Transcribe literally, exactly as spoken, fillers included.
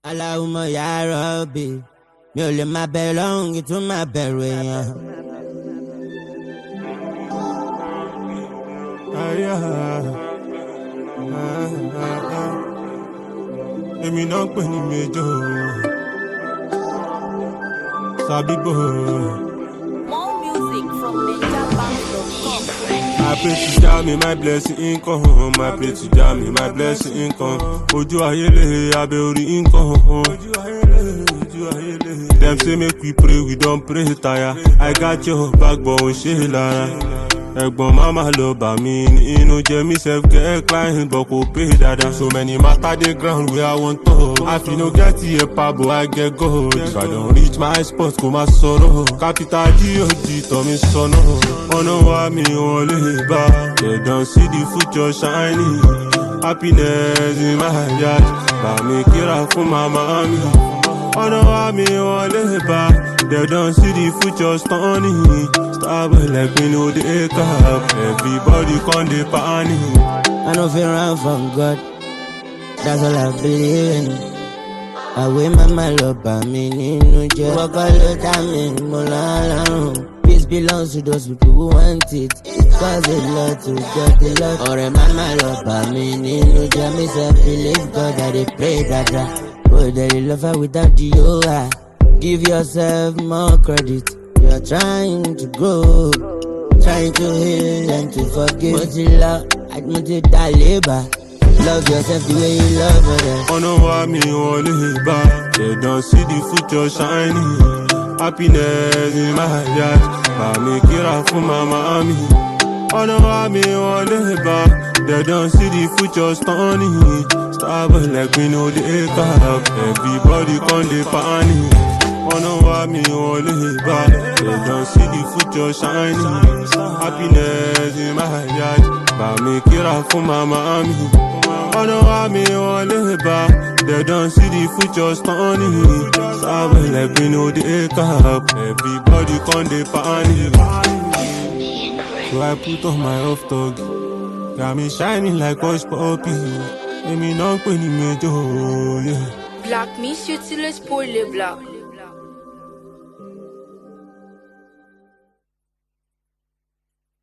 Allahumma ya Rabbi, mi ò lè máa bẹ̀rù lọ́rùn kí tún máa bẹ̀rù èèyàn. Èmi náà ń pè ní Major Sabibo. More music from Niger Bank dot com. I pray to Jah me my blessing income. I pray to Jah me my blessing income. Ojú ayé lè abẹ́ orí income. Ojú ayé lè, ojú ayé lè. Them say make we pray, we don't pray tire. I got your back, but we ṣe lára. Ẹ̀gbọ́n mama lọ bà mí inú jẹ́ mi self get client but kò pay dada. So many matter dey ground where I want to. I fit no get here pa but I get gold. If I don reach my spot kò má sọ̀rọ̀. Capital G O G tọ́ mi sọnù. Ọ̀nà wa mi wọ́n lè bá. They don see the future shining. Happiness in my heart. Bá mi kíra fún màmá mi. Ọ̀nà wa mi wọ́n lè bá. They don't see the future stunning. Stable like me know the cap. Everybody con dey panic. I no fit run from God, that's all I believe in. Àwẹ̀ mama lọ bà mí nínú jẹ́. Wọ́kọ́ ló dá mi mo lọ́rùn. Peace belongs to those people who want it. Cause a lot to get a lot. Ọ̀rẹ́ mama lọ bà mí nínú jẹ́. Me self believe God, I dey pray dada. Oh, there is love her without the yoga. Give yourself more credit. You are trying to grow, trying to heal and to forgive. But you love, I want to die labor. Love yourself the way you love others. Ọ̀nà wa mi wọ́n lè bá. They don't see the future shining. Happiness in my heart. Bá mi kíra fún màmá mi. Ọ̀nà wa mi wọ́n lè bá. They don't see the future stunning. Stable like we know the cap. Everybody con dey panic. Ọ̀nà wa mi wọ́n lè bá. They don't see the future shining. Happiness in my heart. Bá mi kíra fún màmá mi. Ọ̀nà wa mi wọ́n lè bá. They don't see the future stunning. Stable like we know the cap. Everybody con dey panic. So I put on my off dog. Got me shining like hush puppy. Èmi náà ń pè ní Major, yeah. Black Miss Utile pour les blancs.